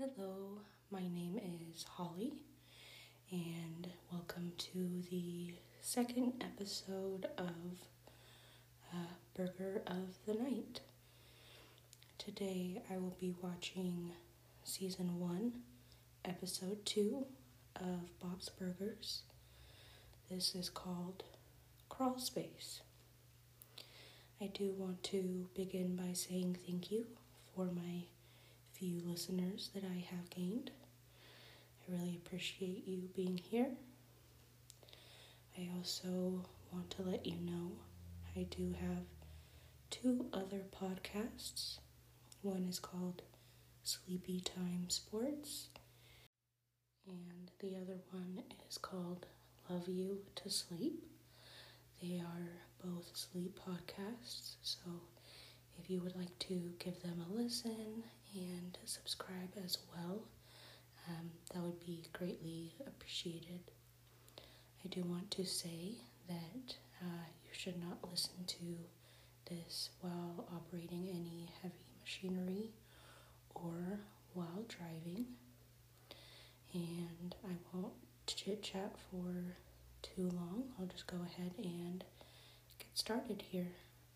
Hello, my name is Holly, and welcome to the second episode of Burger of the Night. Today I will be watching Season 1, Episode 2 of Bob's Burgers. This is called Crawl Space. I do want to begin by saying thank you for my few listeners that I have gained. I really appreciate you being here. I also want to let you know I do have two other podcasts. One is called Sleepy Time Sports, and the other one is called Love You to Sleep. They are both sleep podcasts, so if you would like to give them a listen and subscribe as well, that would be greatly appreciated. I do want to say that you should not listen to this while operating any heavy machinery or while driving. And I won't chit-chat for too long. I'll just go ahead and get started here.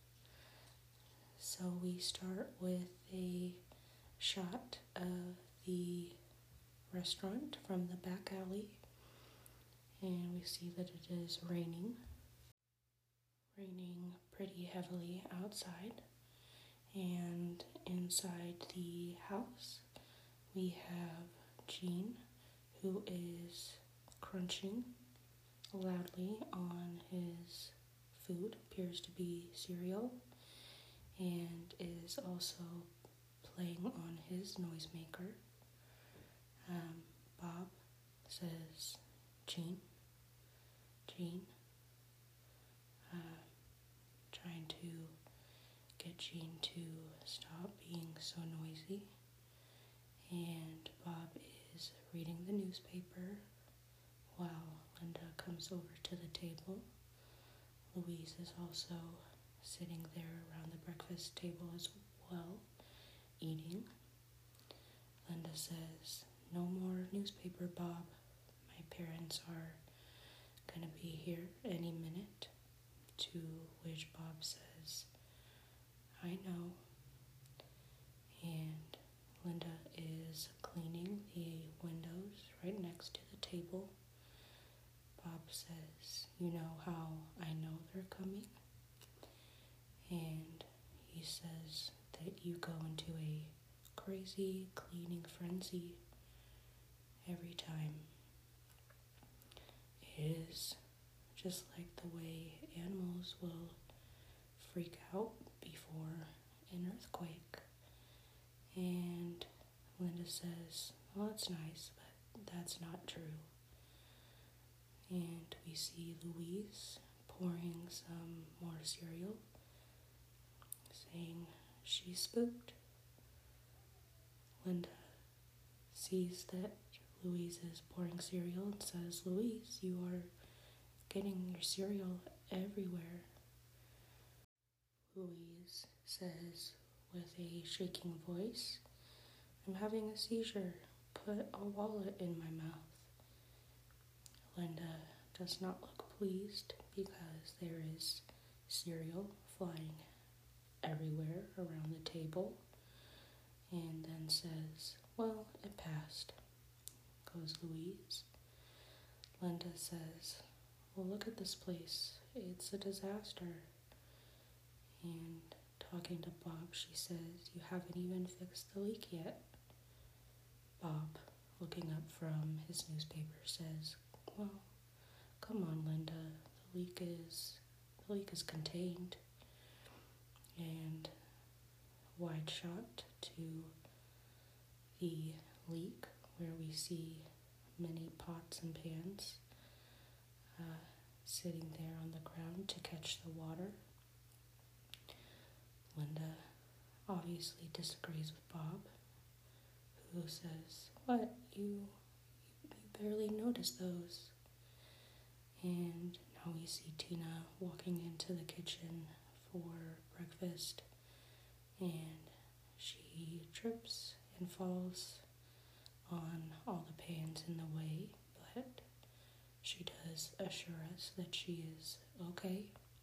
So we start with a shot of the restaurant from the back alley, and we see that it is raining pretty heavily outside. And inside the house we have Gene, who is crunching loudly on his food, appears to be cereal, and is also playing on his noisemaker. Bob says, Gene, trying to get Gene to stop being so noisy. And Bob is reading the newspaper while Linda comes over to the table. Louise is also sitting there around the breakfast table as well, eating. Linda says, "No more newspaper, Bob. My parents are gonna be here any minute." To which Bob says, "I know." And Linda is cleaning the windows right next to the table. Bob says, "You know how I know they're coming?" And he says that you go into a crazy cleaning frenzy every time. It is just like the way animals will freak out before an earthquake. And Linda says, "Well, that's nice, but that's not true." And we see Louise pouring some more cereal, saying she's spooked. Linda sees that Louise is pouring cereal and says, "Louise, you are getting your cereal everywhere." Louise says with a shaking voice, "I'm having a seizure. Put a wallet in my mouth." Linda does not look pleased because there is cereal flying everywhere around the table, and then says, "Well, it passed," goes Louise. Linda says, "Well, look at this place. It's a disaster." And talking to Bob, she says, "You haven't even fixed the leak yet." Bob, looking up from his newspaper, says, "Well, come on, Linda. The leak is contained." And wide shot to the leak, where we see many pots and pans sitting there on the ground to catch the water. Linda obviously disagrees with Bob, who says, "What? You barely noticed those." And now we see Tina walking into the kitchen for breakfast, and she trips and falls on all the pans in the way, but she does assure us that she is okay.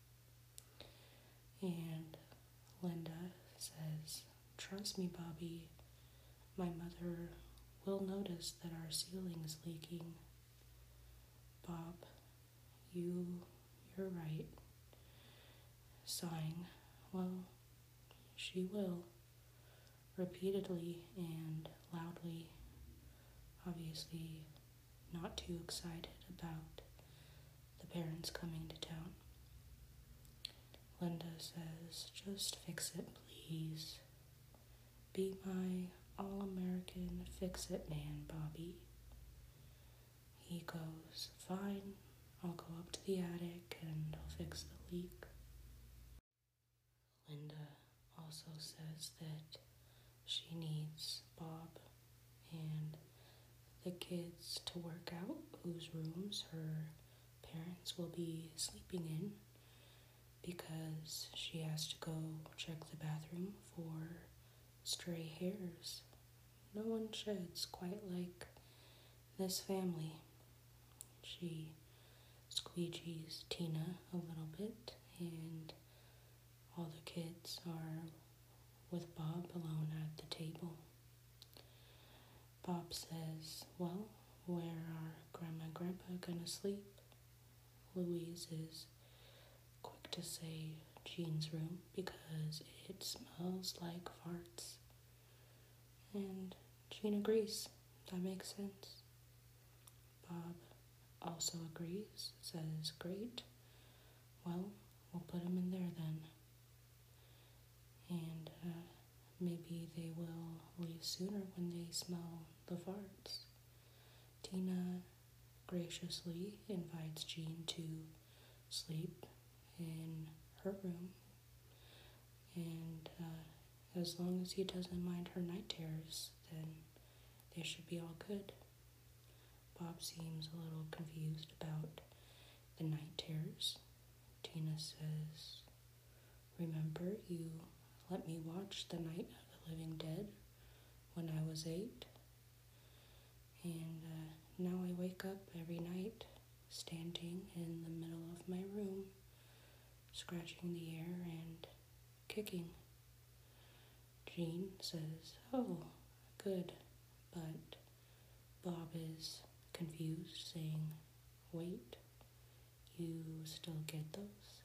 And Linda says, "Trust me, Bobby, my mother will notice that our ceiling is leaking." Bob, you're right. Sighing, "Well, she will," repeatedly and loudly, obviously not too excited about the parents coming to town. Linda says, "Just fix it, please. Be my all-American fix-it man, Bobby." He goes, "Fine, I'll go up to the attic and I'll fix the leak." Linda also says that she needs Bob and the kids to work out whose rooms her parents will be sleeping in, because she has to go check the bathroom for stray hairs. No one sheds quite like this family. She squeegees Tina a little bit, and all the kids are with Bob alone at the table. Bob says, "Well, where are Grandma and Grandpa gonna sleep?" Louise is quick to say Jean's room because it smells like farts. And Jean agrees. That makes sense. Bob also agrees, says, "Great. Well, we'll put him in there then. And maybe they will leave sooner when they smell the farts." Tina graciously invites Jean to sleep in her room, and as long as he doesn't mind her night terrors, then they should be all good. Bob seems a little confused about the night terrors. Tina says, "Remember, you let me watch The Night of the Living Dead when I was 8, and now I wake up every night standing in the middle of my room, scratching the air and kicking." Jean says, "Oh, good," but Bob is confused, saying, "Wait, you still get those?"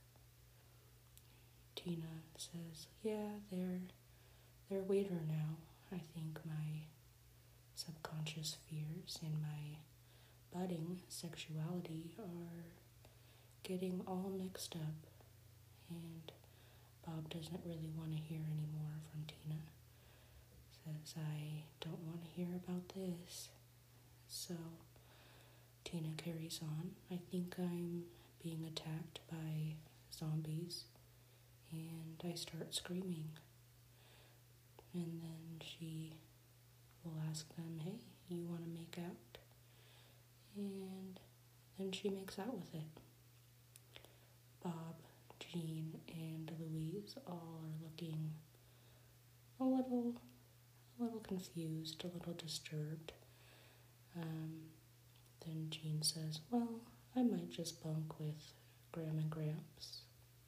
Tina says, "Yeah, they're weirder now. I think my subconscious fears and my budding sexuality are getting all mixed up." And Bob doesn't really want to hear any more from Tina. Says, "I don't want to hear about this." So Tina carries on. "I think I'm being attacked by zombies," and I start screaming. And then she will ask them, "Hey, you want to make out?" And then she makes out with it. Bob, Jean, and Louise all are looking a little confused, a little disturbed. Then Jean says, "Well, I might just bunk with Graham and Gramps."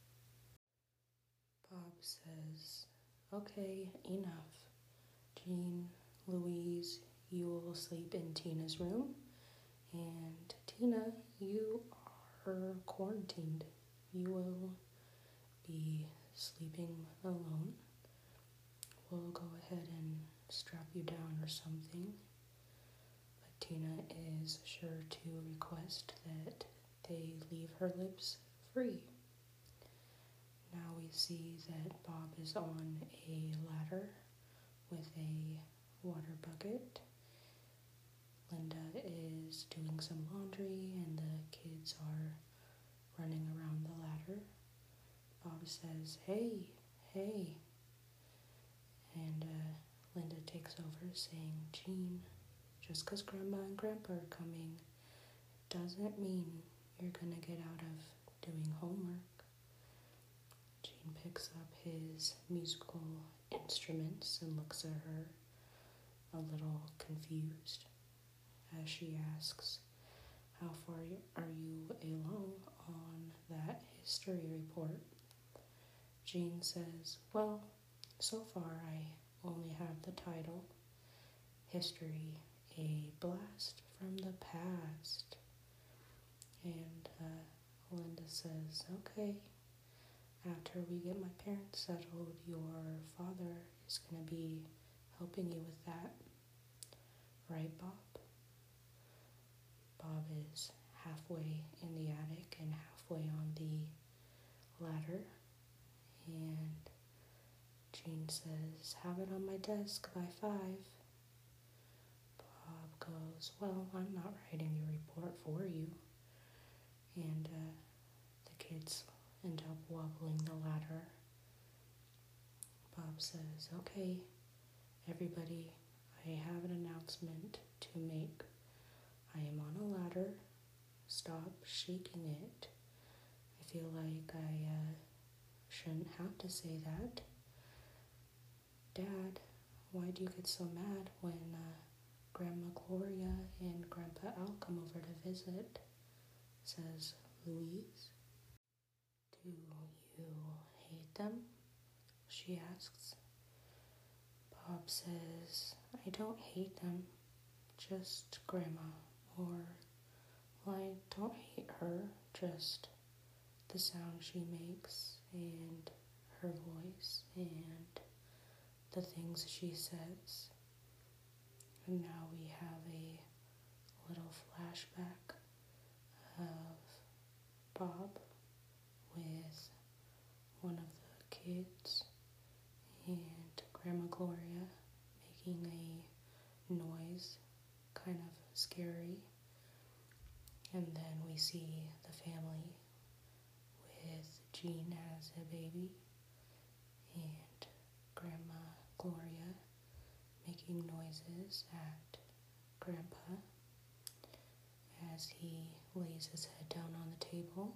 Bob says, "Okay, enough. Jean, Louise, you will sleep in Tina's room, and Tina, you are quarantined. You will be sleeping alone. We'll go ahead and strap you down or something." But Tina is sure to request that they leave her lips free. Now we see that Bob is on a ladder with a water bucket. Linda is doing some laundry and the kids are running around the ladder. Bob says, "Hey, hey." And Linda takes over saying, "Jean, just 'cause Grandma and Grandpa are coming doesn't mean you're gonna get out of doing homework." Jean picks up his musical instruments and looks at her, a little confused as she asks, "How far are you along on that history report?" Jean says, "Well, so far I only have the title, History, a Blast from the Past." And Linda says, "Okay, after we get my parents settled, your father is going to be helping you with that. Right, Bob?" Bob is halfway in the attic and halfway on the ladder, and Jean says, "Have it on my desk by 5. Bob goes, "Well, I'm not writing your report for you." And the kids end up wobbling the ladder. Bob says, "Okay, everybody, I have an announcement to make. I am on a ladder. Stop shaking it. I feel like I shouldn't have to say that. Dad, why do you get so mad when Grandma Gloria and Grandpa Al come over to visit?" says Louise. "Do you hate them?" she asks. Bob says, "I don't hate them, just Grandma. Or, well, I don't hate her, just the sound she makes and her voice and the things she says." And now we have a little flashback of Bob with one of the kids and Grandma Gloria making a noise, kind of scary. And then we see the family with Jean as a baby and Grandma Gloria making noises at Grandpa as he lays his head down on the table.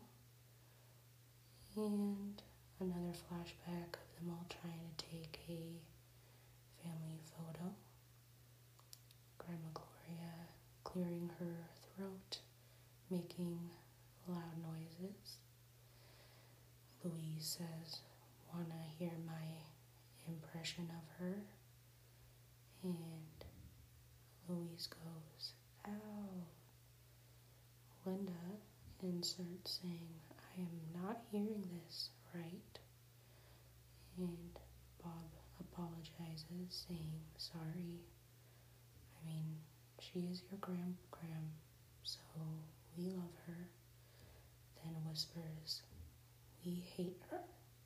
And another flashback of them all trying to take a family photo. Grandma Gloria clearing her throat, making loud noises. Louise says, "Wanna hear my impression of her?" And Louise goes, "Ow." Linda inserts saying, "I am not hearing this right." And Bob apologizes, saying, "Sorry. I mean, she is your gram, so we love her." Then whispers, "We hate her."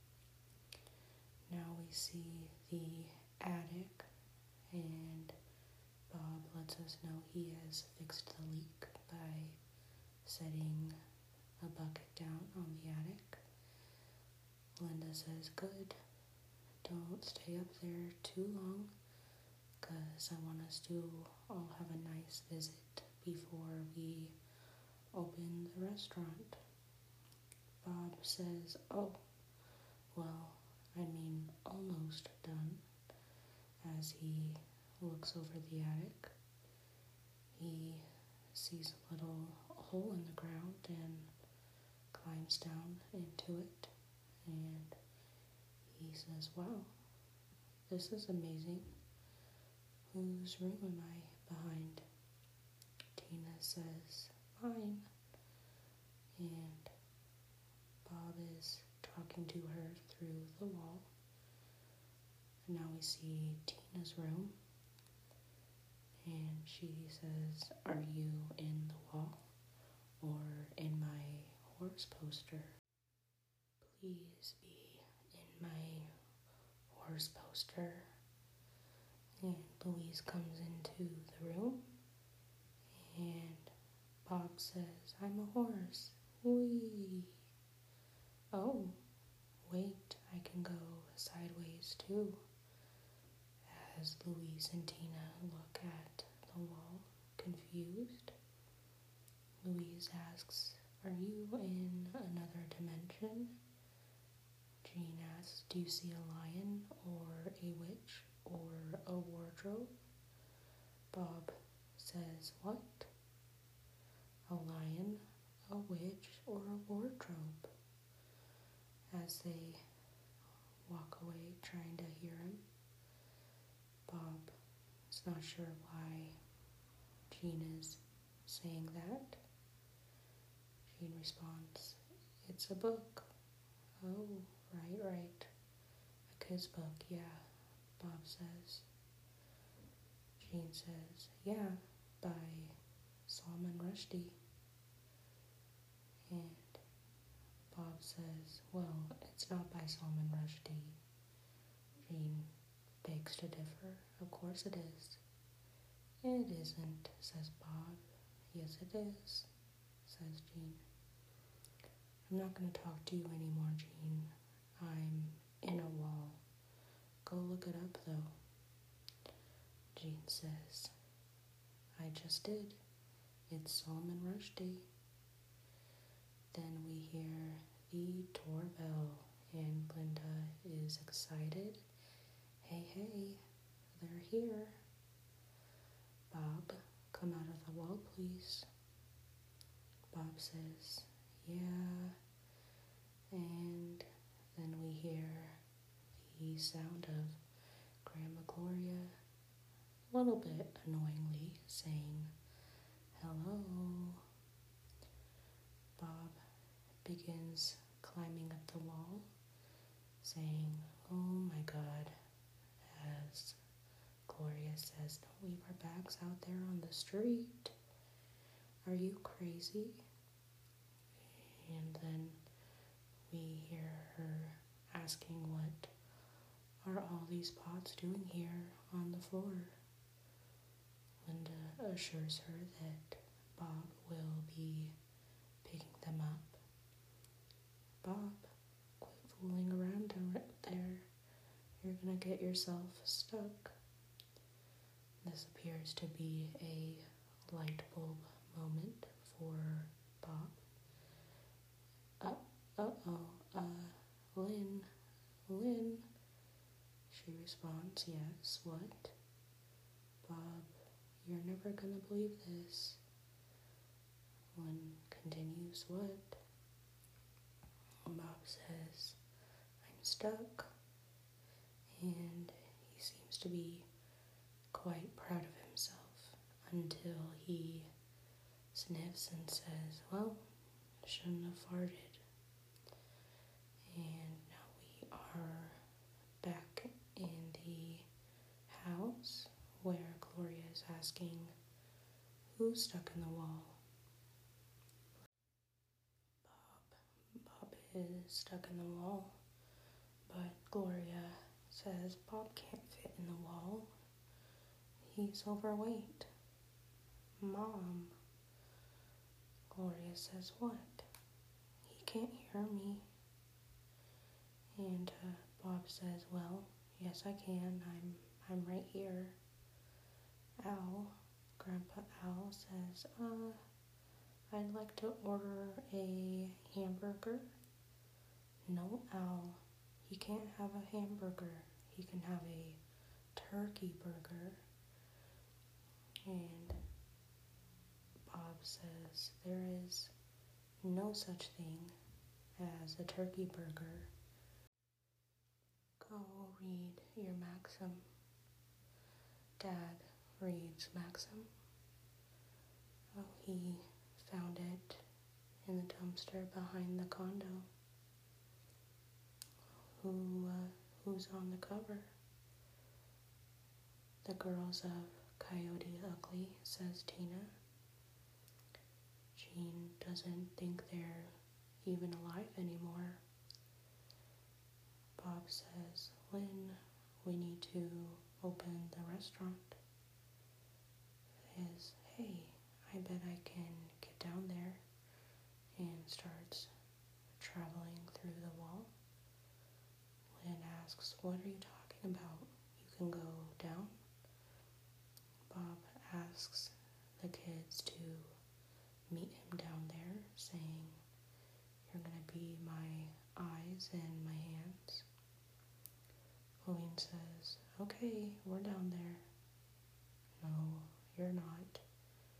Now we see the attic, and Bob lets us know he has fixed the leak by setting a bucket down on the attic. Linda says, "Good. Don't stay up there too long, because I want us to all have a nice visit before we open the restaurant." Bob says, "Oh, well, I mean, almost done." As he looks over the attic, he sees a little hole in the ground and climbs down into it. And he says, "Wow, this is amazing. Whose room am I behind?" Tina says, "Mine." And Bob is talking to her through the wall. And now we see Tina's room. And she says, "Are you in the wall or in my horse poster?" "Please be in my horse poster." And Louise comes into the room, and Bob says, "I'm a horse. Whee!" "Oh, wait, I can go sideways too." As Louise and Tina look at the wall, confused, Louise asks, "Are you in another dimension?" Jean asks, "Do you see a lion or a witch or a wardrobe?" says, what? A lion, a witch, or a wardrobe? As they walk away trying to hear him, Bob is not sure why Jean is saying that. Jean responds, it's a book. Oh, right. A kid's book, yeah, Bob says. Jean says, yeah, by Salman Rushdie. And Bob says, well, it's not by Salman Rushdie. Jean begs to differ. Of course it is. It isn't, says Bob. Yes, it is, says Jean. I'm not going to talk to you anymore, Jean. I'm in a wall. Go look it up, though. Jean says, I just did. It's Salman Rushdie. Then we hear the doorbell, and Glinda is excited. Hey, they're here. Bob, come out of the wall, please. Bob says, yeah. And then we hear the sound of Grandma Gloria, a little bit annoyingly, saying, hello. Bob begins climbing up the wall, saying, oh my God, as Gloria says, don't leave our bags out there on the street. Are you crazy? And then we hear her asking, what are all these pots doing here on the floor? Linda assures her that Bob will be picking them up. Bob, quit fooling around there. You're gonna get yourself stuck. This appears to be a light bulb moment for Bob. Lynn, she responds, yes, what? Bob, you're never gonna believe this. Lynn continues, what? Bob says, I'm stuck. And he seems to be quite proud of himself until he sniffs and says, well, shouldn't have farted. And now we are back in the house where Gloria is asking, who's stuck in the wall? Bob is stuck in the wall, but Gloria says Bob can't fit in the wall. He's overweight. Mom. Gloria says, what? He can't hear me. And Bob says, well, yes I can. I'm right here. Al, Grandpa Al says, I'd like to order a hamburger. No, Al, he can't have a hamburger. He can have a turkey burger. And Bob says, there is no such thing as a turkey burger. Go read your Maxim. Dad reads Maxim. Oh, he found it in the dumpster behind the condo. Who's on the cover? The girls of Coyote Ugly, says Tina. Jean doesn't think they're even alive anymore. Bob says, Lynn, we need to open the restaurant. Says, hey, I bet I can get down there, and starts traveling through the wall. Lynn asks, what are you talking about? You can go down? Bob asks the kids to meet him down there, saying, you're going to be my eyes and my hands. Helene says, okay, we're down there. No, you're not.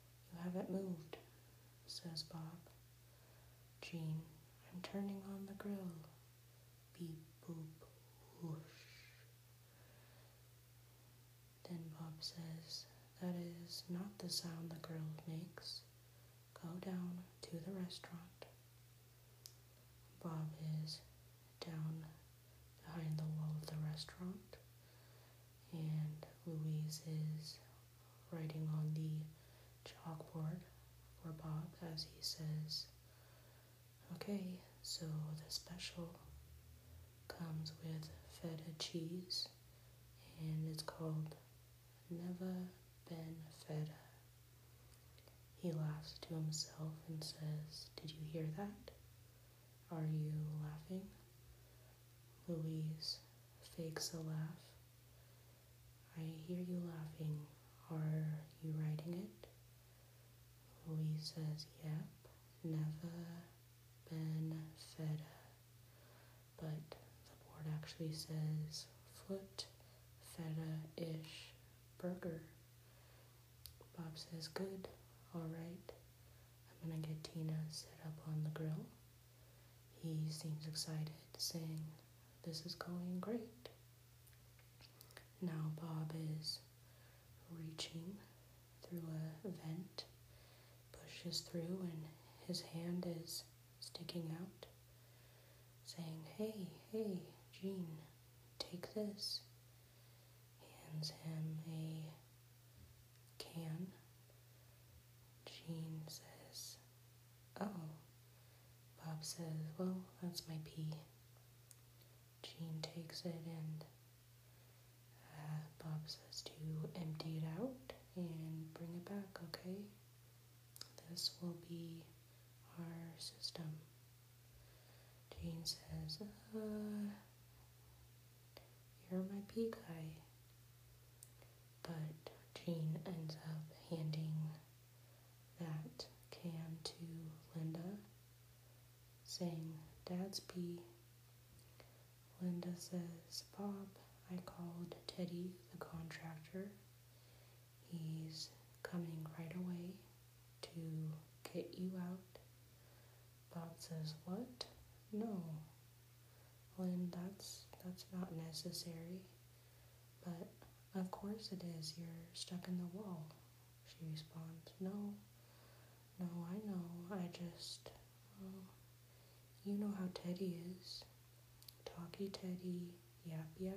haven't moved, says Bob. Jean, I'm turning on the grill. Beep, boop, whoosh. Then Bob says, that is not the sound the grill makes. Go down to the restaurant. Bob is down behind the wall of the restaurant, and Louise is writing on the chalkboard for Bob as he says, okay, so the special comes with feta cheese, and it's called Never Been Feta. He laughs to himself and says, did you hear that? Are you laughing? Louise fakes a laugh. I hear you laughing. Are you writing it? Louise says, yep, never been feta. But the board actually says foot feta-ish burger. Bob says, good, all right. I'm gonna get Tina set up on the grill. He seems excited, saying, this is going great. Now Bob is reaching through a vent, pushes through, and his hand is sticking out, saying, hey, Jean, take this. Hands him a can. Jean says, oh. Bob says, well, that's my pee. Jean takes it and Bob says to empty it out and bring it back, okay? This will be our system. Jean says, you're my pea guy. But Jean ends up handing that can to Linda, saying, Dad's pee. Linda says, Bob, I called Teddy, the contractor. He's coming right away to get you out. Bob says, what? No. Lynn, that's not necessary. But of course it is. You're stuck in the wall. She responds, no, I know. I just, well, you know how Teddy is. Talky Teddy, yap.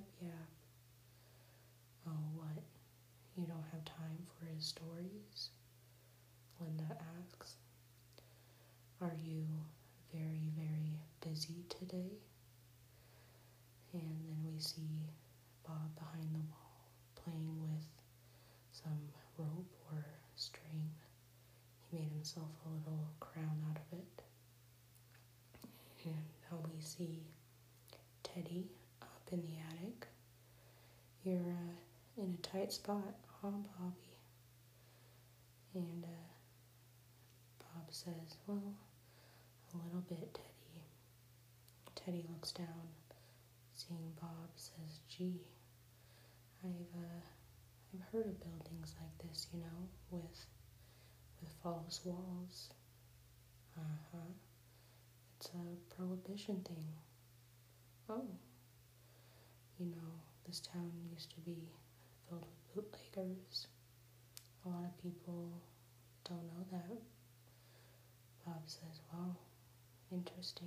Oh, what? You don't have time for his stories? Linda asks. Are you very, very busy today? And then we see Bob behind the wall playing with some rope or string. He made himself a little crown out of it. And now we see Teddy up in the attic. You're in a tight spot, huh, Bobby? And Bob says, well, a little bit, Teddy. Teddy looks down, seeing Bob, says, gee, I've heard of buildings like this, with false walls. It's a prohibition thing. Oh, this town used to be filled with bootleggers. A lot of people don't know that. Bob says, wow, interesting.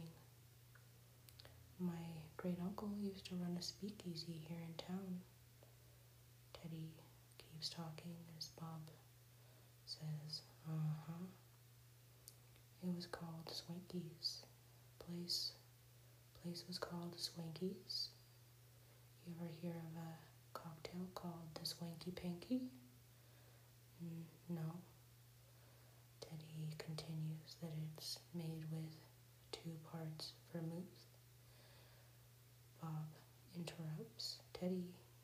My great uncle used to run a speakeasy here in town. Teddy keeps talking as Bob says, It was called Swanky's. Place was called Swanky's. You ever hear of a cocktail called the Swanky Panky? No. Teddy continues that it's made with 2 parts vermouth. Bob interrupts. Teddy,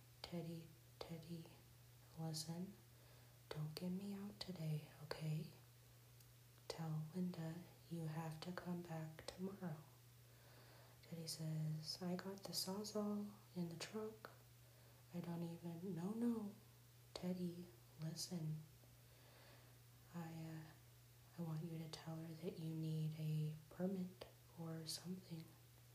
listen, don't get me out today, okay? Tell Linda you have to come back tomorrow. Teddy says, I got the Sawzall in the truck. I don't even, no, Teddy, listen. I want you to tell her that you need a permit or something.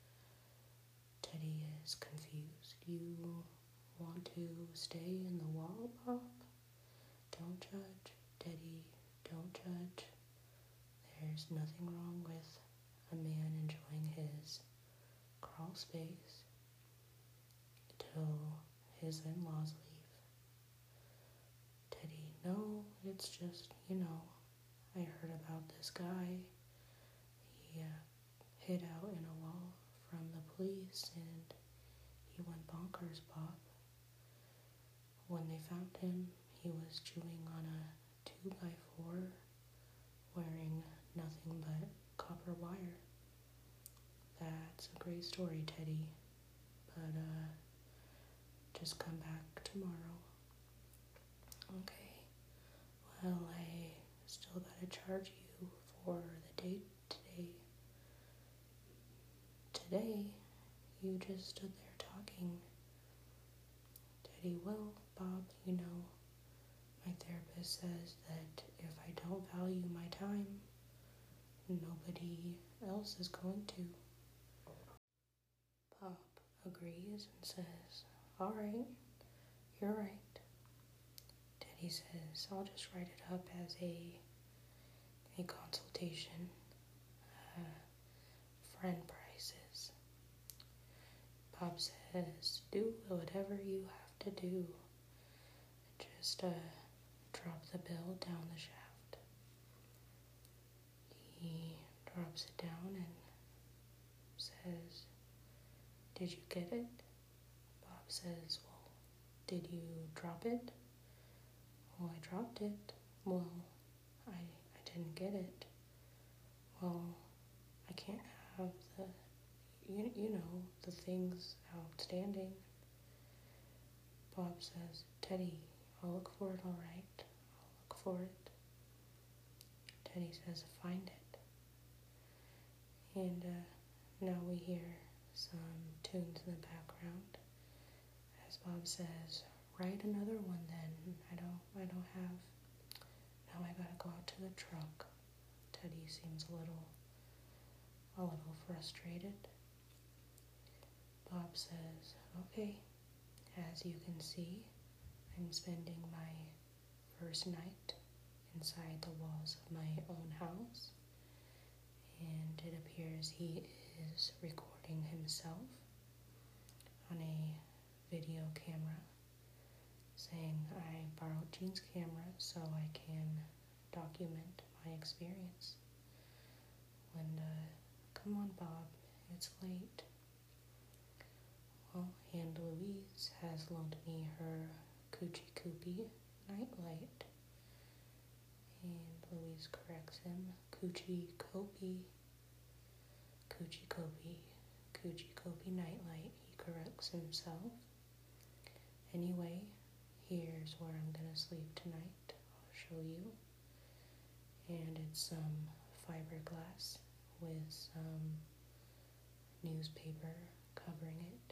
Teddy is confused. You want to stay in the wall, Bob? Don't judge, Teddy, don't judge. There's nothing wrong with a man enjoying his crawl space till his in-laws leave. Teddy, no, it's just, I heard about this guy. He hid out in a wall from the police and he went bonkers, Bob. When they found him, he was chewing on a 2x4 wearing nothing but copper wire. That's a great story, Teddy, but just come back tomorrow. Okay, well, I still gotta charge you for the date today. Today, you just stood there talking. Teddy, well, Bob, my therapist says that if I don't value my time, nobody else is going to. Bob agrees and says, all right, you're right. Teddy says, I'll just write it up as a consultation, friend prices. Bob says, do whatever you have to do. Just drop the bill down the shaft. He drops it down and says, did you get it? Bob says, well, did you drop it? Well, I dropped it. Well, I didn't get it. Well, I can't have the things outstanding. Bob says, Teddy, I'll look for it, all right? I'll look for it. Teddy says, find it. And now we hear some tunes in the background as Bob says, write another one then. I don't have. Now I gotta go out to the truck. Teddy seems a little frustrated. Bob says, okay, as you can see, I'm spending my first night inside the walls of my own house, and it appears he is recording himself on a video camera, saying, I borrowed Jean's camera so I can document my experience. When, come on, Bob, it's late. Well, and Louise has loaned me her Coochie Coopy nightlight. And Louise corrects him, Coochie Copy, Coochie Copy, Coochie Copy nightlight. He corrects himself. Anyway, here's where I'm gonna sleep tonight. I'll show you. And it's some fiberglass with some newspaper covering it.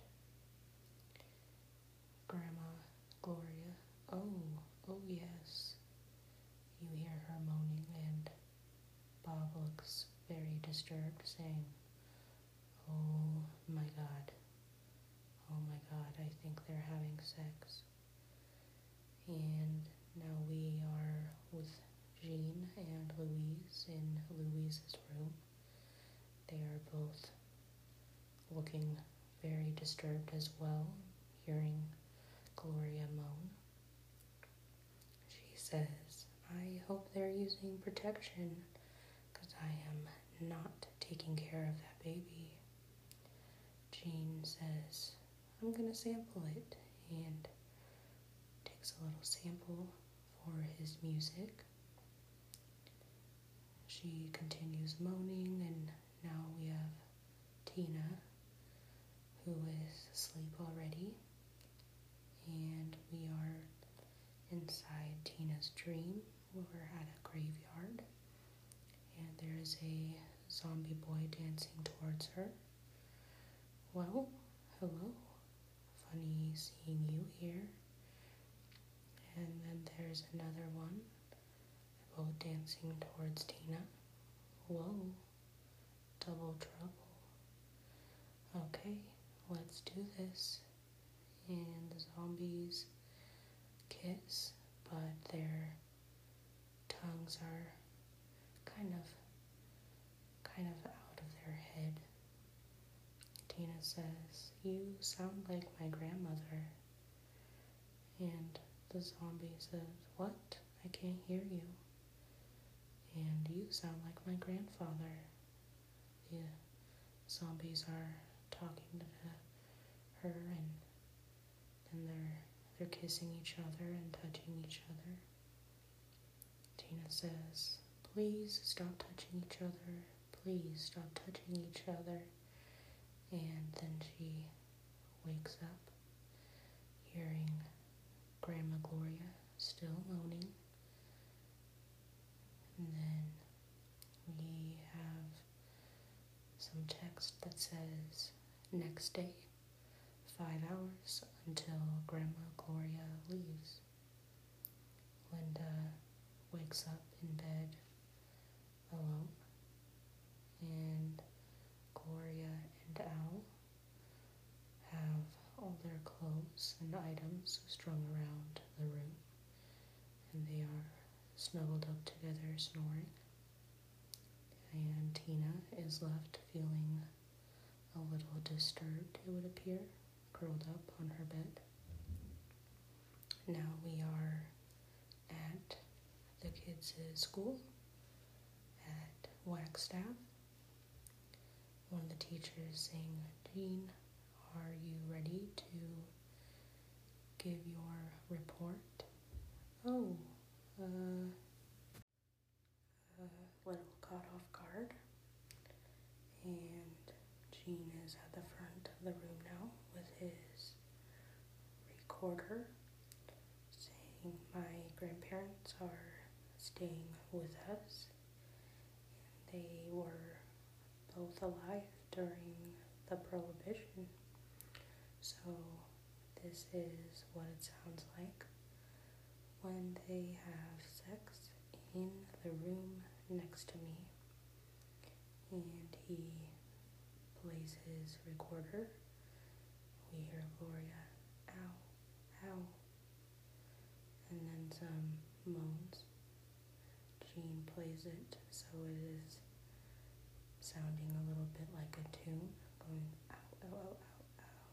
Grandma Gloria, oh yes. You hear her moaning and Bob looks very disturbed, saying, oh my God, I think they're having sex. And now we are with Jean and Louise in Louise's room. They are both looking very disturbed as well, hearing Gloria moan. She says, I hope they're using protection, because I am not taking care of that baby. Jean says, I'm going to sample it, and takes a little sample for his music. She continues moaning, and now we have Tina, who is asleep already, and we are inside Tina's dream. We're at a graveyard, and there is a zombie boy dancing towards her. Well, hello, funny seeing you here. And then there's another one. They're both glancing towards Tina. Whoa, double trouble. Okay, let's do this. And the zombies kiss, but their tongues are kind of out of their head. Tina says, "You sound like my grandmother." And the zombie says, "What? I can't hear you." "And you sound like my grandfather." The zombies are talking to her, and then they're kissing each other and touching each other. Tina says, "Please stop touching each other. Please stop touching each other." And then she wakes up, hearing Grandma Gloria still moaning. And then we have some text that says, "Next day, 5 hours until Grandma Gloria leaves." Linda wakes up in bed alone, and Gloria and Al have all their clothes and items strung around the room, and they are snuggled up together snoring. And Tina is left feeling a little disturbed, it would appear, curled up on her bed. Now we are at the kids' school at Wagstaff. One of the teachers saying, "Jean, are you ready to give your report?" "Oh, little caught off guard." And Jean is at the front of the room now with his recorder saying, "My grandparents are staying with us. They were both alive during the Prohibition. So this is what it sounds like when they have sex in the room next to me." And he plays his recorder. We hear Gloria, "Ow, ow," and then some moans. Jean plays it so it is sounding a little bit like a tune, going ow, ow, ow, ow, ow.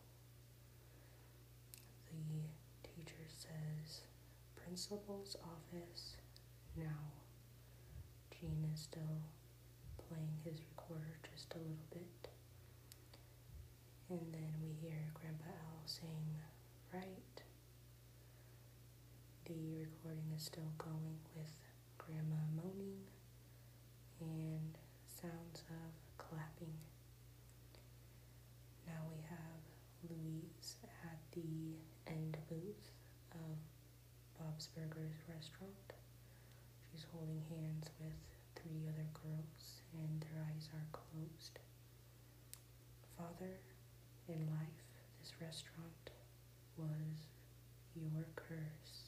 The teacher says, "Principal's office now." Jean is still playing his recorder just a little bit. And then we hear Grandpa Al saying, "Right." The recording is still going with Grandma moaning and sounds of clapping. Now we have Louise at the end booth of Bob's Burgers restaurant. She's holding hands with 3 other girls and their eyes are closed. "Father, in life, this restaurant was your curse.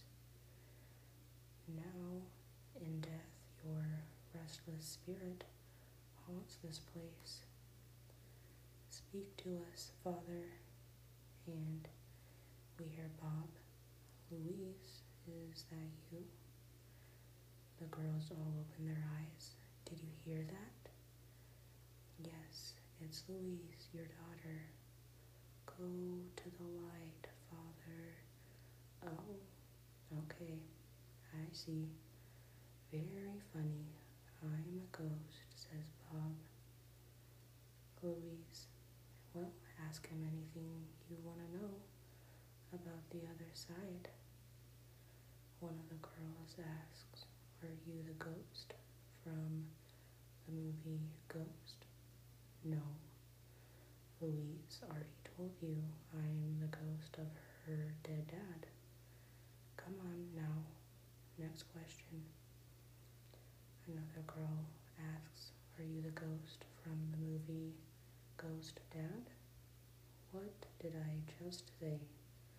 Now, in death, your restless spirit haunts this place. Speak to us, Father." And we hear Bob, "Louise, is that you?" The girls all open their eyes. "Did you hear that?" "Yes, it's Louise, your daughter." "Go to the light, Father." "Oh, okay, I see. Very funny. I'm a ghost," says Bob. "Louise, well, ask him anything you want to know about the other side." One of the girls asks, "Are you the ghost from the movie Ghost?" "No. Louise already told you I'm the ghost of her dead dad. Come on now, next question." Another girl asks, "Are you the ghost from the movie Ghost Dad?" "What did I just say?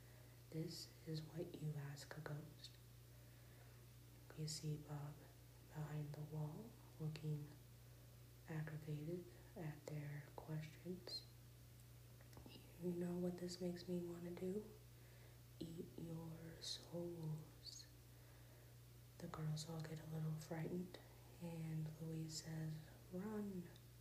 This is what you ask a ghost." We see Bob behind the wall, looking aggravated at their questions. You know what this makes me want to do? Eat your souls. The girls all get a little frightened, and Louise says, "Run."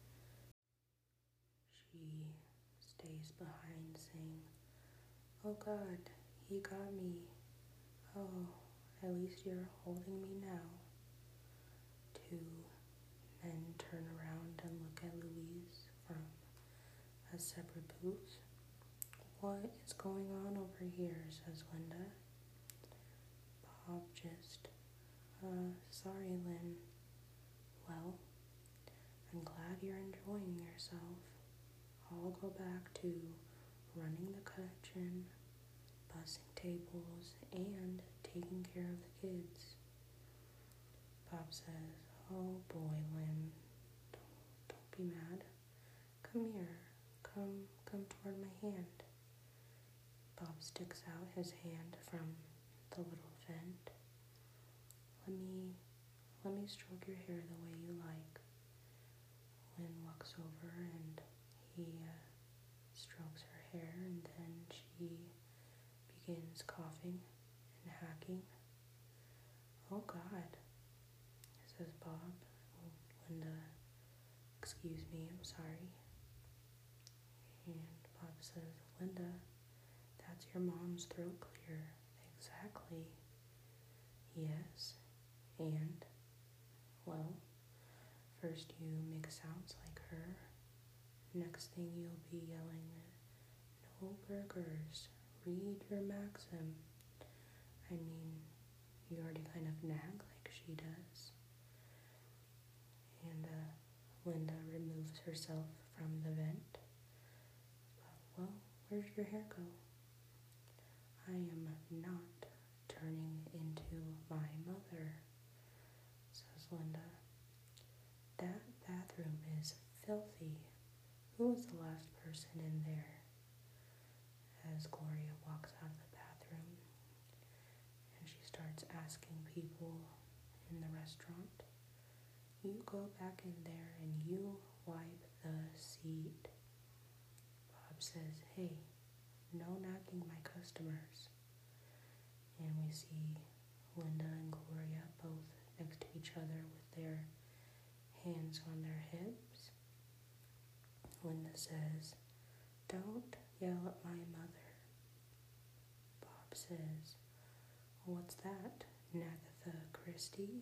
She stays behind, saying, "Oh God, he got me. Oh, at least you're holding me now." Two men turn around and look at Louise from a separate booth. "What is going on over here?" says Linda. Bob just, sorry, Lynn. "Well, I'm glad you're enjoying yourself. I'll go back to running the kitchen, bussing tables, and taking care of the kids." Bob says, "Oh boy, Lynn, don't be mad. Come here. Come toward my hand." Bob sticks out his hand from the little vent. Let me stroke your hair the way you like." Lynn walks over and he strokes her hair, and then she begins coughing and hacking. "Oh God," says Bob. Linda, "Excuse me, I'm sorry." And Bob says, "Linda, that's your mom's throat clear." "Exactly." "Yes, and, well, first you make sounds like her. Next thing you'll be yelling, 'No burgers, read your maxim.' I mean, you already kind of nag like she does." And Linda removes herself from the vent. "Well, where'd your hair go?" "I am not turning into my mother," says Linda. "That bathroom is filthy. Who was the last person in there?" As Gloria walks out of the bathroom and she starts asking people in the restaurant, "You go back in there and you wipe the seat." Bob says, "Hey, no nagging my customers." And we see Linda and Gloria both next to each other with their hands on their hips. Linda says, "Don't yell at my mother." Bob says, "What's that, Agatha Christie?"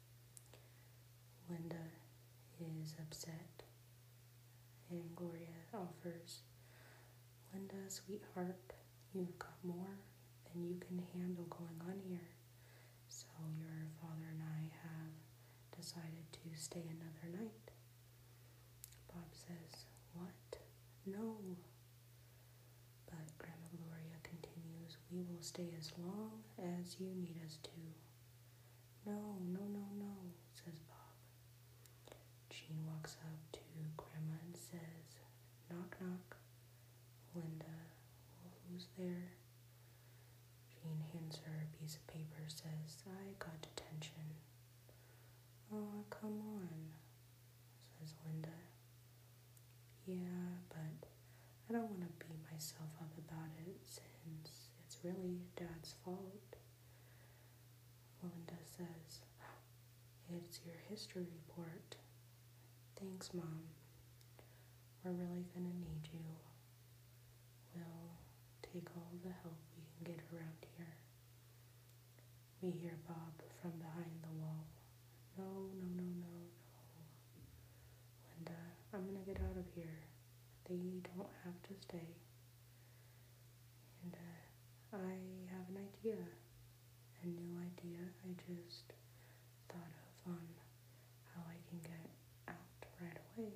Linda is upset, and Gloria offers, "Linda, sweetheart, you've got more than you can handle going on here. So your father and I have decided to stay another night." Bob says, "What? No." But Grandma Gloria continues, "We will stay as long as you need us to." "No, no, no, no," says Bob. Jean walks up to Grandma and says, "Knock, knock." Linda, "Well, who's there?" Jean hands her a piece of paper, says, "I got detention." "Oh, come on," says Linda. "Yeah, but I don't want to beat myself up about it since it's really Dad's fault." Linda says, "It's your history report." "Thanks, Mom. We're really gonna need you. We'll take all the help we can get around here." We hear Bob from behind the wall. "No, no, no, no, no. Linda, I'm gonna get out of here. They don't have to stay." And I have an idea. A new idea I just thought of on how I can get out right away.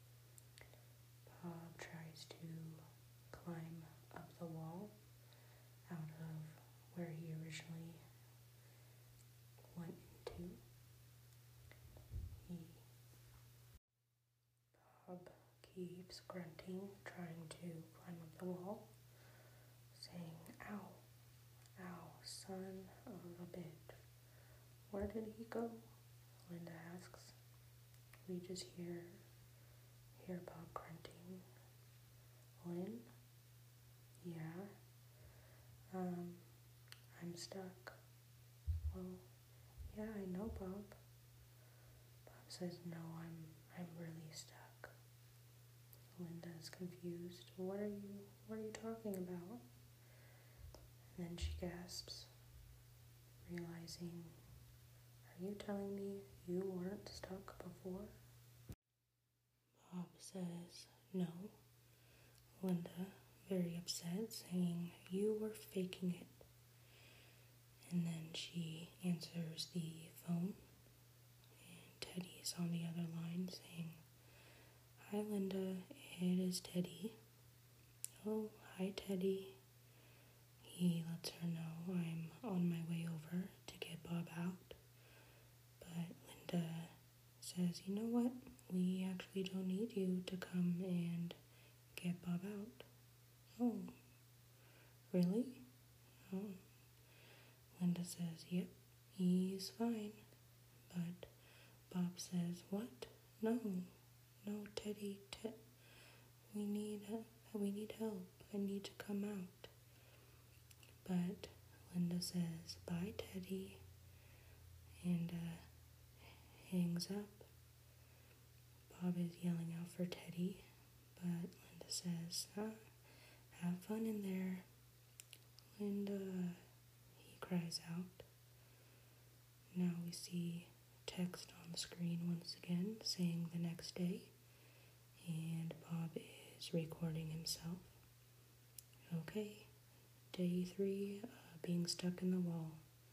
Bob tries to climb up the wall out of where he originally went into. Bob keeps grunting, trying to climb up the wall, saying, "Ow, ow, son of a bitch. Where did he go?" Linda asks. We just hear Bob grunting. Lynn? Yeah? I'm stuck. Well, yeah, I know, Bob. Bob says, no, I'm really stuck. Linda's confused. What are you talking about? And then she gasps, realizing, are you telling me you weren't stuck before? Bob says, no. Linda, very upset, saying, you were faking it. And then she answers the phone, and Teddy's on the other line saying, hi Linda, it is Teddy. Oh, hi Teddy. He lets her know I'm on my way over to get Bob out. But Linda says, you know what? We actually don't need you to come and get Bob out. Oh, really? Oh. Linda says, yep, he's fine. But Bob says, what? No, Teddy, we need help. I need to come out. But Linda says, bye, Teddy, and hangs up. Bob is yelling out for Teddy, but Linda says, have fun in there. Linda, he cries out. Now we see text on the screen once again saying the next day, and Bob is recording himself. Okay, day 3, being stuck in the wall.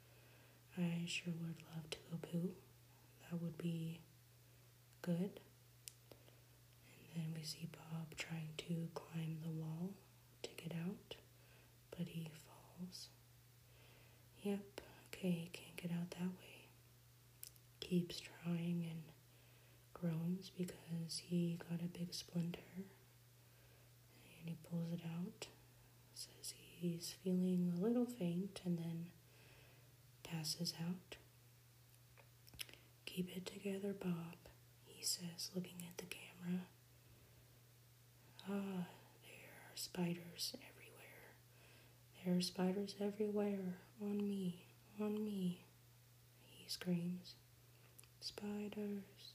I sure would love to go poo. That would be good. And then we see Bob trying to climb the wall to get out, but he falls. Yep, okay, can't get out that way. Keeps trying and groans because he got a big splinter, and he pulls it out, says he's feeling a little faint, and then passes out. Keep it together, Bob, he says, looking at the camera. There are spiders everywhere. There are spiders everywhere. On me, he screams. Spiders.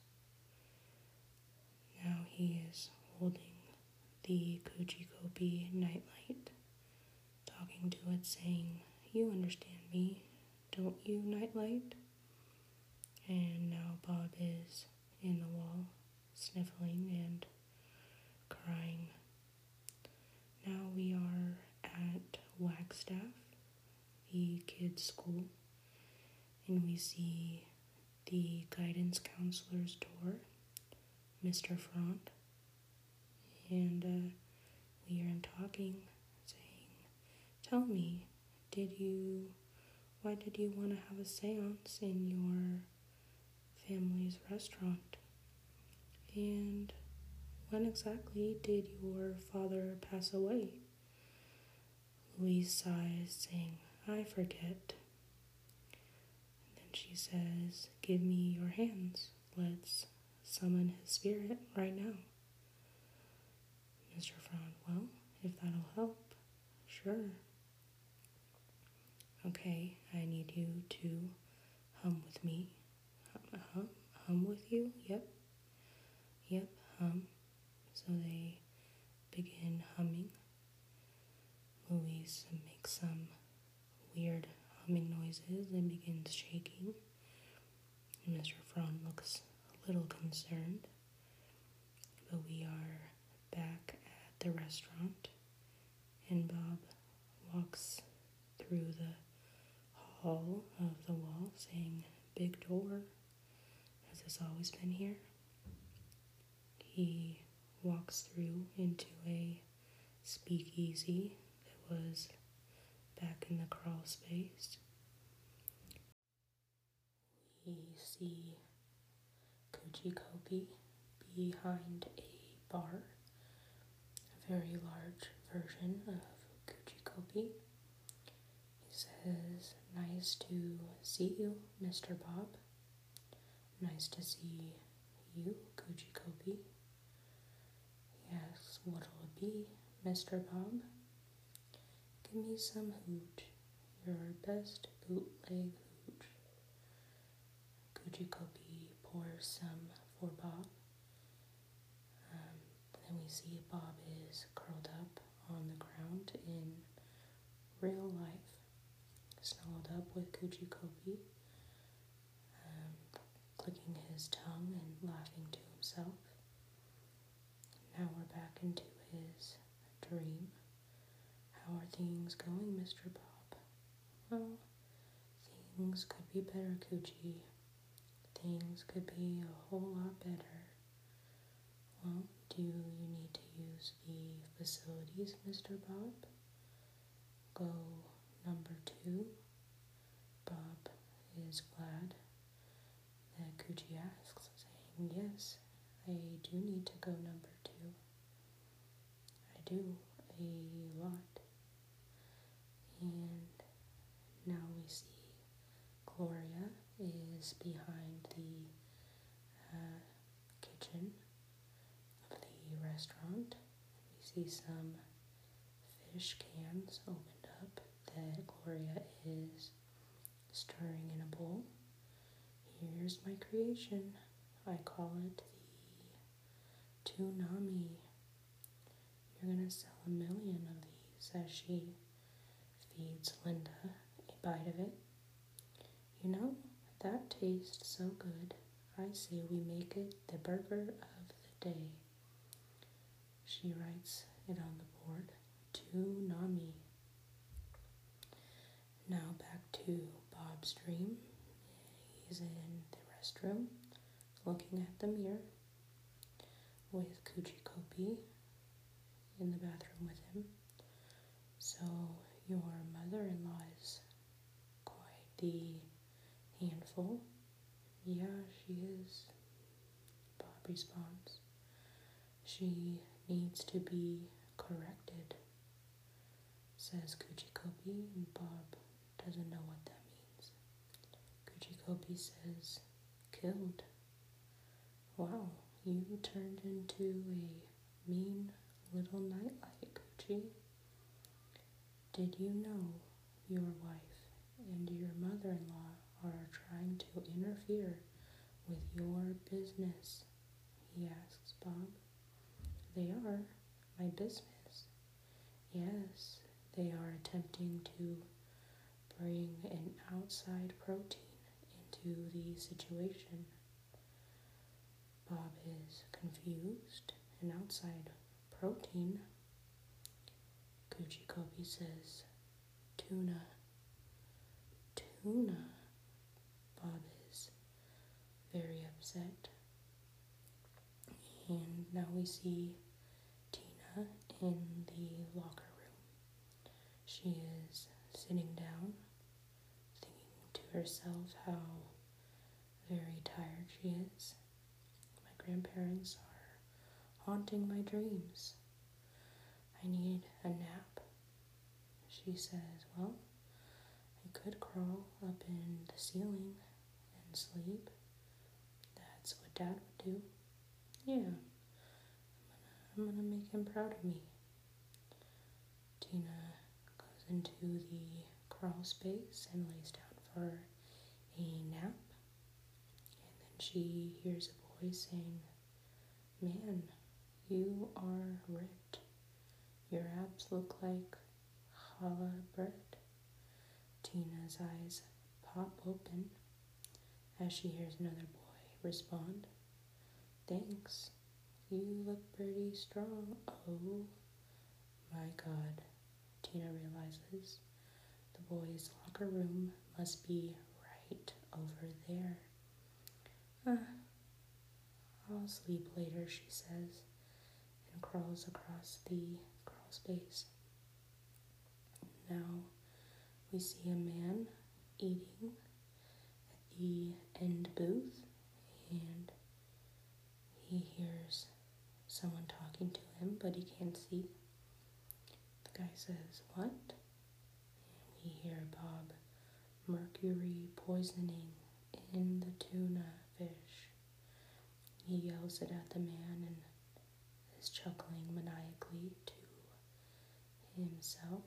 Now he is holding the Kujikopi nightlight, talking to it, saying, you understand me, don't you, nightlight? And now Bob is in the wall, sniffling and crying. Now we are at Wagstaff, the kids' school, and we see the guidance counselor's door, Mr. Front, and we hear him talking, saying, tell me, why did you want to have a seance in your family's restaurant? And when exactly did your father pass away? Louise sighs, saying, I forget. And then she says, give me your hands. Let's summon his spirit right now. Mr. Front, well, if that'll help, sure. Okay, I need you to hum with me. Hum with you? Yep, hum. So they begin humming. Louise makes some weird humming noises and begins shaking. And Mr. Front looks a little concerned. But we are back at the restaurant, and Bob walks through the hall of the wall saying, big door, has this always been here? He walks through into a speakeasy that was back in the crawl space. We see Kujikopi behind a bar, a very large version of Kujikopi. He says, nice to see you, Mr. Bob. Nice to see you, Coochie Kopi. He asks, what'll it be, Mr. Bob? Give me some hooch, your best bootleg hooch. Coochie Kopi pours some for Bob. Then we see Bob is curled up on the ground in real life, snuggled up with Coochie Kopi, clicking his tongue and laughing to himself. Now we're back into his dream. How are things going, Mr. Bob? Well, things could be better, Coochie. Things could be a whole lot better. Well, do you need to use the facilities, Mr. Bob? Go number 2. Bob is glad that Coochie asks, saying, yes, I do need to go number 2. I do, a lot. And now we see Gloria is behind the kitchen of the restaurant. We see some fish cans opened up that Gloria is stirring in a bowl. Here's my creation. I call it the Toonami. You're gonna sell 1 million of these, as she feeds Linda a bite of it. You know, that tastes so good. I say we make it the burger of the day. She writes it on the board. Toonami. Now back to Bob's dream. He's in the restroom, looking at the mirror, with Coochie Kopi in the bathroom with him. So your mother-in-law is quite the handful. Yeah, she is, Bob responds. She needs to be corrected, says Coochie Kopi, and Bob doesn't know what that means. Coochie Kopi says, killed. Wow, you turned into a mean little nightlight, Coochie. Did you know your wife and your mother-in-law are trying to interfere with your business? He asks Bob. They are my business. Yes, they are attempting to bring an outside protein into the situation. Bob is confused. An outside protein? Coochie Kopi says, tuna. Tuna. Bob is very upset. And now we see Tina in the locker room. She is sitting down, thinking to herself how very tired she is. My grandparents are haunting my dreams. I need a nap. She says, well, I could crawl up in the ceiling and sleep. That's what Dad would do. Yeah, I'm gonna make him proud of me. Tina goes into the crawl space and lays down for a nap. And then she hears a voice saying, man, you are ripped. Your abs look like challah bread. Tina's eyes pop open as she hears another boy respond, thanks. You look pretty strong. Oh my God. Tina realizes the boys' locker room must be right over there. I'll sleep later, she says, and crawls across the crawl space. Now we see a man eating at the end booth, and he hears someone talking to him, but he can't see. The guy says, what? And we hear Bob, mercury poisoning in the tuna fish. He yells it at the man and is chuckling maniacally to himself.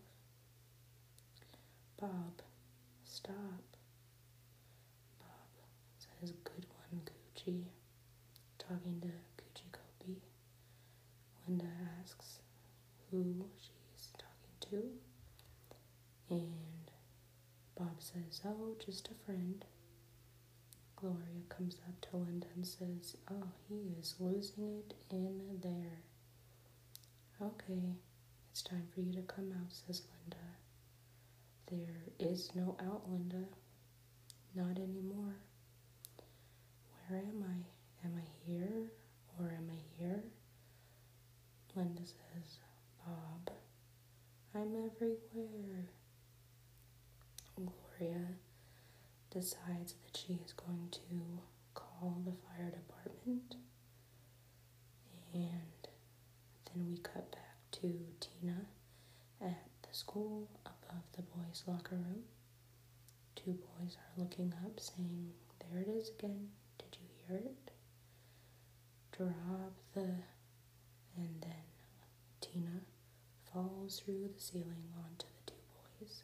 Bob, stop. Bob says, good one, Gucci. Talking to Gucci Kobe. Linda asks who she's talking to. And Bob says, oh, just a friend. Gloria comes up to Linda and says, oh, he is losing it in there. Okay, it's time for you to come out, says Linda. There is no out, Linda. Not anymore. Where am I? Am I here or am I here? Linda says, Bob, I'm everywhere. Gloria decides that she is going to call the fire department. And then we cut back to Tina at the school above the boys' locker room. Two boys are looking up saying, there it is again. Did you hear it? Drop the... And then Tina falls through the ceiling onto the two boys.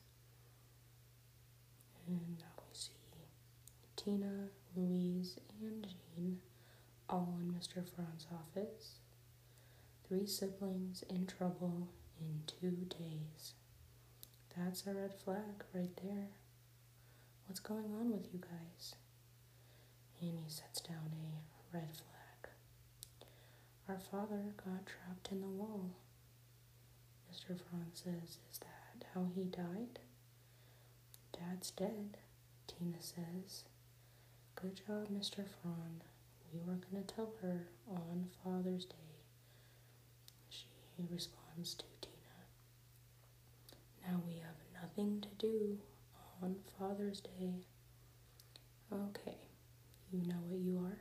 And now we see Tina, Louise, and Jean all in Mr. Fran's office. 3 siblings in trouble in 2 days. That's a red flag right there. What's going on with you guys? And he sets down a red flag. Our father got trapped in the wall. Mr. Fran says, is that how he died? Dad's dead, Tina says. Good job, Mr. Fran. We were going to tell her on Father's Day. She responds to Tina. Now we have nothing to do on Father's Day. Okay, you know what you are?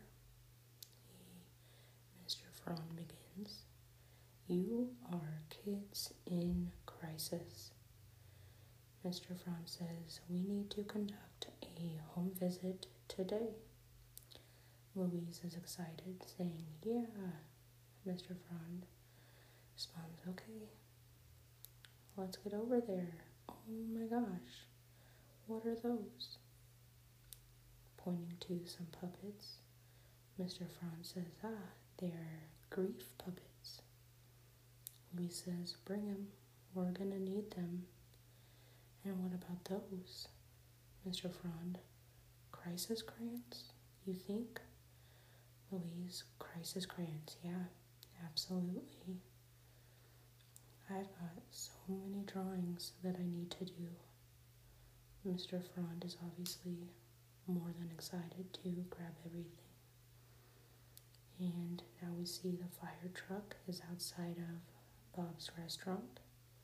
Mr. Fran begins. You are kids in crisis. Mr. Fran says, we need to conduct a home visit today. Louise is excited, saying, yeah. Mr. Fran responds, okay, let's get over there. Oh my gosh, what are those? Pointing to some puppets, Mr. Fran says, they're grief puppets. Louise says, bring them, we're gonna need them. And what about those? Mr. Fran, crisis crayons, you think? Louise, crisis crayons, yeah, absolutely. I've got so many drawings that I need to do. Mr. Frond is obviously more than excited to grab everything. And now we see the fire truck is outside of Bob's restaurant.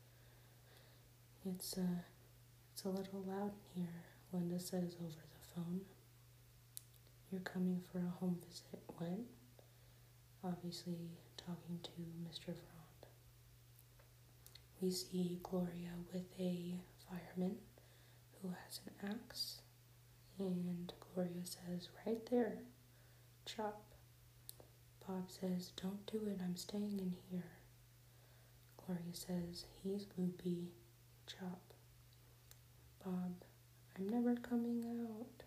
It's a little loud in here, Linda says over the phone. You're coming for a home visit when? Obviously talking to Mr. Frond. We see Gloria with a fireman who has an axe, and Gloria says, right there, chop. Bob says, don't do it, I'm staying in here. Gloria says, he's loopy, chop. Bob, I'm never coming out.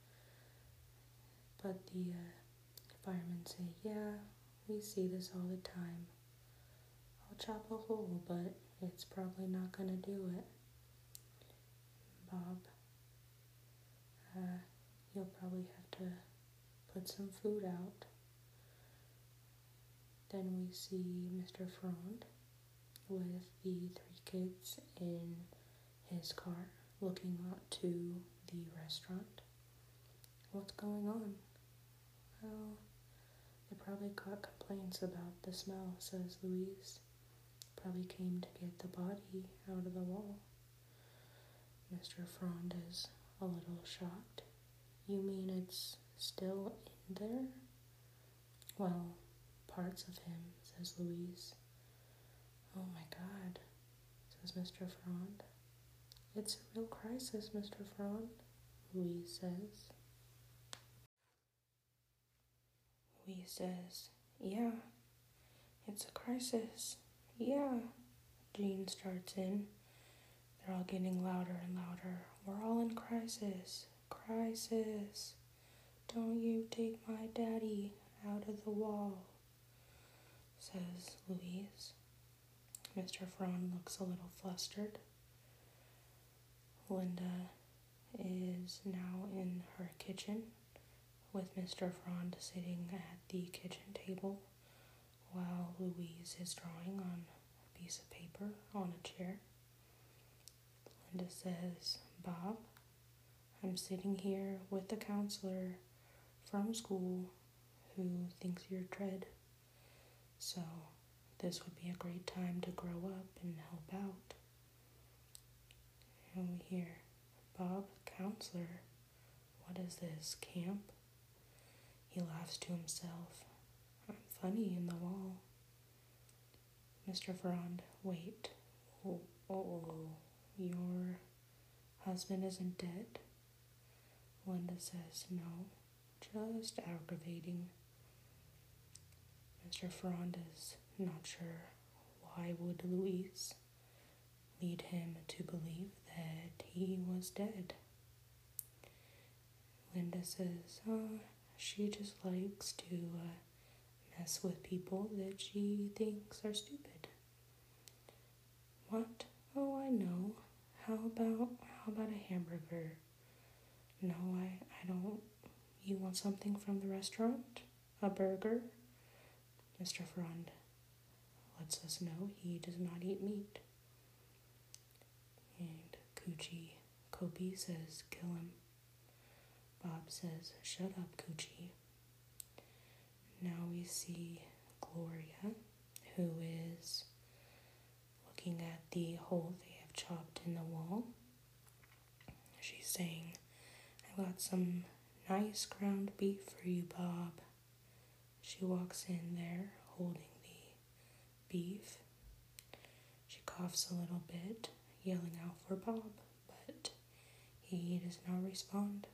But the firemen say, yeah, we see this all the time. I'll chop a hole, but it's probably not going to do it. Bob, you'll probably have to put some food out. Then we see Mr. Frond with the 3 kids in his car looking out to the restaurant. What's going on? Well, they probably got complaints about the smell, says Louise. Probably came to get the body out of the wall. Mr. Frond is a little shocked. You mean it's still in there? Well, parts of him, says Louise. Oh my God, says Mr. Frond. It's a real crisis, Mr. Frond, Louise says. We says, "Yeah, it's a crisis. Yeah." Jean starts in. They're all getting louder and louder. "We're all in crisis. Crisis. Don't you take my daddy out of the wall," says Louise. Mr. Frond looks a little flustered. Linda is now in her kitchen with Mr. Frond sitting at the kitchen table while Louise is drawing on a piece of paper on a chair. Linda says, "Bob, I'm sitting here with the counselor from school who thinks you're dread. So this would be a great time to grow up and help out." And we hear, "Bob, counselor, what is this, camp?" He laughs to himself. "I'm funny in the wall." Mr. Frond, "Wait, your husband isn't dead?" Linda says, "No, just aggravating." Mr. Frond is not sure why would Louise lead him to believe that he was dead. Linda says, she just likes to mess with people that she thinks are stupid. "What? Oh, I know. How about a hamburger?" "No, I don't. You want something from the restaurant? A burger?" Mr. Frond lets us know he does not eat meat. And Coochie Kopi says, "Kill him." Bob says, "Shut up, Coochie." Now we see Gloria, who is looking at the hole they have chopped in the wall. She's saying, "I got some nice ground beef for you, Bob." She walks in there holding the beef. She coughs a little bit, yelling out for Bob, but he does not respond.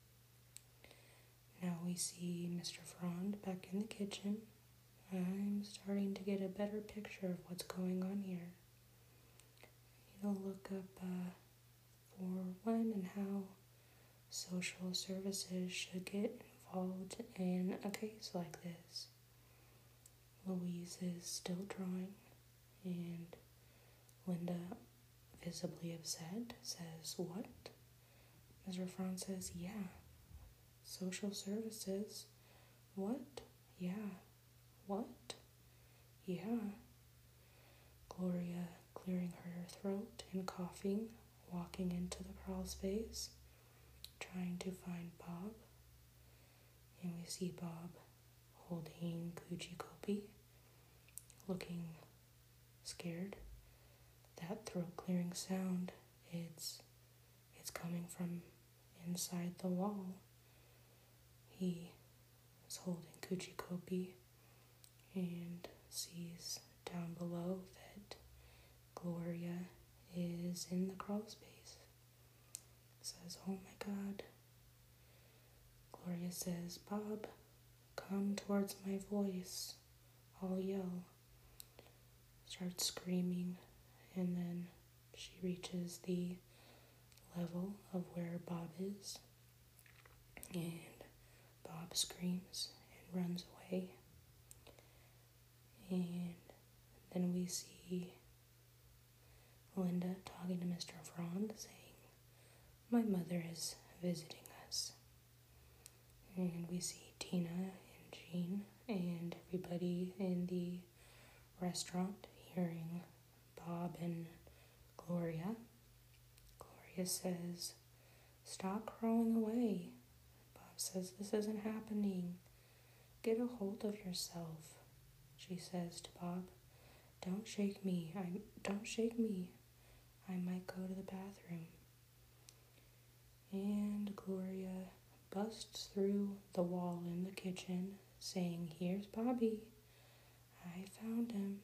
Now we see Mr. Frond back in the kitchen. I'm starting to get a better picture of what's going on here. He'll look up for when and how social services should get involved in a case like this. Louise is still drawing, and Linda, visibly upset, says, "What?" Mr. Frond says, "Yeah, social services. What? Yeah. What? Yeah." Gloria, clearing her throat and coughing, walking into the crawl space, trying to find Bob. And we see Bob holding Coochie Kopi, looking scared. That throat clearing sound, it's coming from inside the wall. He is holding Coochie Kopi and sees down below that Gloria is in the crawl space. Says, "Oh my God." Gloria says, "Bob, come towards my voice. I'll yell." Starts screaming, and then she reaches the level of where Bob is, and Bob screams and runs away. And then we see Linda talking to Mr. Frond, saying, "My mother is visiting us." And we see Tina and Jean and everybody in the restaurant hearing Bob and Gloria. Gloria says, "Stop crawling away." Bob says, "This isn't happening. Get a hold of yourself," she says to Bob. Don't shake me. I might go to the bathroom." And Gloria busts through the wall in the kitchen, saying, "Here's Bobby. I found him."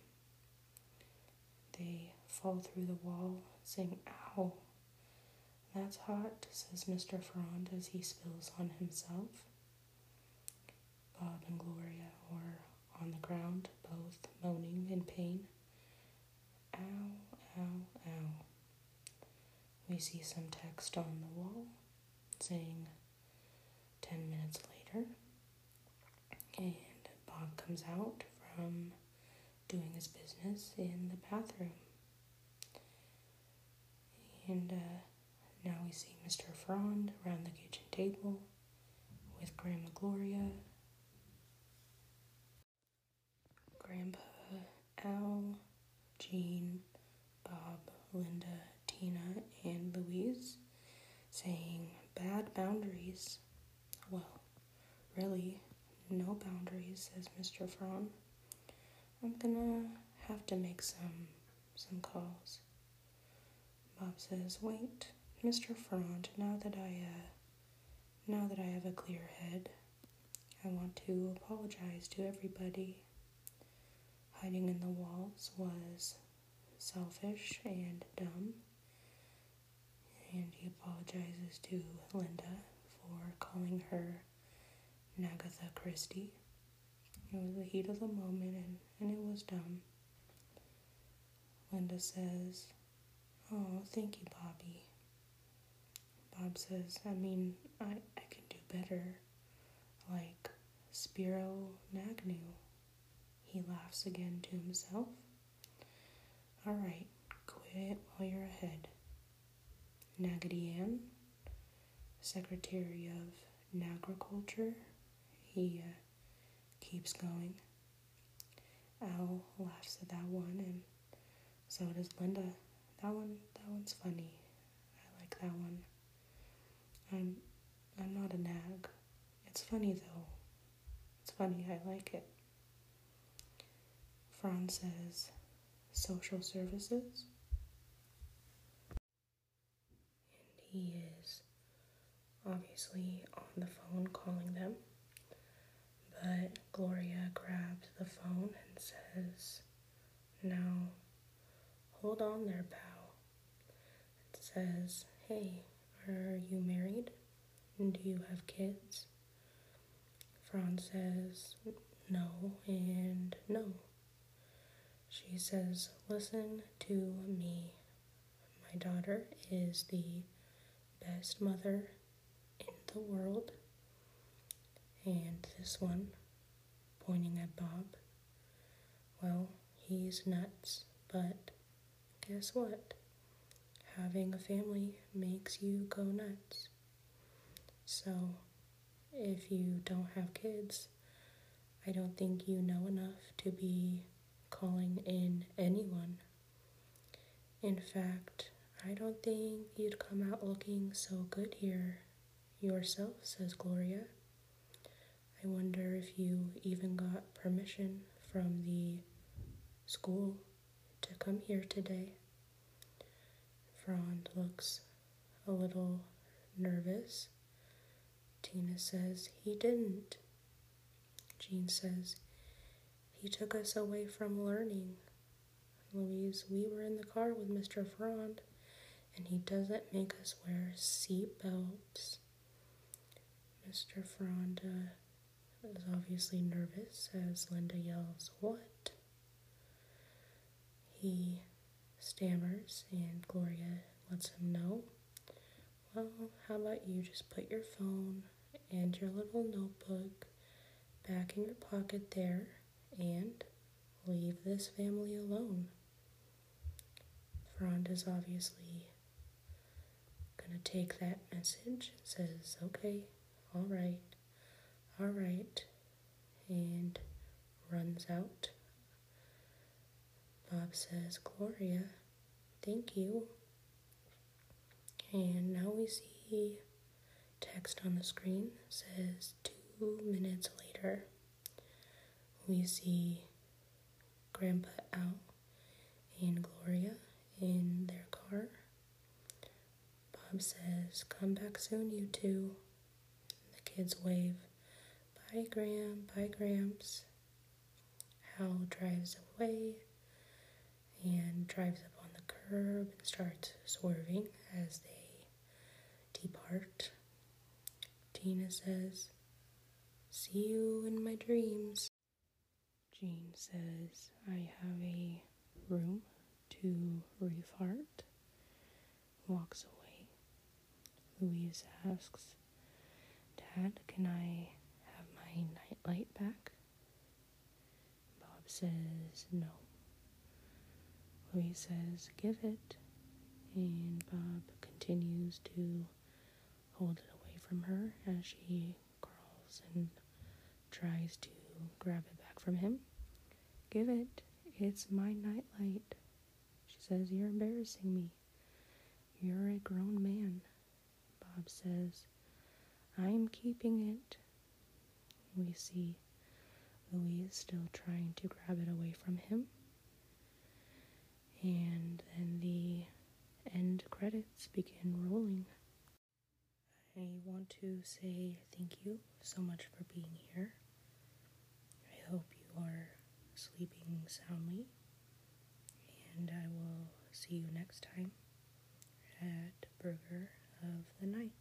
They fall through the wall, saying, "Ow, that's hot," says Mr. Frond as he spills on himself. Bob and Gloria pain. Ow, ow, ow. We see some text on the wall saying 10 minutes later, and Bob comes out from doing his business in the bathroom. And now we see Mr. Frond around the kitchen table with Grandma Gloria, Grandpa Al, Jean, Bob, Linda, Tina, and Louise saying bad boundaries. Well, really, no boundaries, says Mr. Frond. I'm gonna have to make some calls. Bob says, wait, Mr. Frond, now that I have a clear head, I want to apologize to everybody. Hiding in the walls was selfish and dumb, and he apologizes to Linda for calling her Nagatha Christie. It was the heat of the moment, and it was dumb. Linda says, oh, thank you, Bobby. Bob says, I can do better, like Spiro Agnew. He laughs again to himself. All right, quit while you're ahead. Nagady Ann, Secretary of Agriculture, he keeps going. Al laughs at that one, and so does Linda. That one's funny. I like that one. I'm not a nag. It's funny though. It's funny, I like it. Frond says, social services. And he is obviously on the phone calling them. But Gloria grabs the phone and says, now, hold on there, pal. It says, hey, are you married? And do you have kids? Frond says, no and no. She says, listen to me. My daughter is the best mother in the world. And this one, pointing at Bob, well, he's nuts, but guess what? Having a family makes you go nuts. So, if you don't have kids, I don't think you know enough to be calling in anyone. In fact, I don't think you'd come out looking so good here yourself, says Gloria. I wonder if you even got permission from the school to come here today. Frond looks a little nervous. Tina says, he didn't. Jean says, he took us away from learning. Louise, we were in the car with Mr. Frond, and he doesn't make us wear seat belts. Mr. Frond is obviously nervous as Linda yells, what? He stammers, and Gloria lets him know. Well, how about you just put your phone and your little notebook back in your pocket there and leave this family alone. Frond is obviously gonna take that message and says, okay, all right, and runs out. Bob says, Gloria, thank you. And now we see text on the screen says 2 minutes later. We see Grandpa Al and Gloria in their car. Bob says, come back soon, you two. The kids wave, bye, bye, Gramps. Hal drives away and drives up on the curb and starts swerving as they depart. Tina says, see you in my dreams. Jean says, I have a room to refart, walks away. Louise asks, Dad, can I have my nightlight back? Bob says, no. Louise says, give it, and Bob continues to hold it away from her as she crawls and tries to grab it back from him. Give it, it's my nightlight. She says, you're embarrassing me. You're a grown man. Bob says, I'm keeping it. We see Louise still trying to grab it away from him. And then the end credits begin rolling. I want to say thank you so much for being here. I hope you are sleeping soundly, and I will see you next time at Burger of the Night.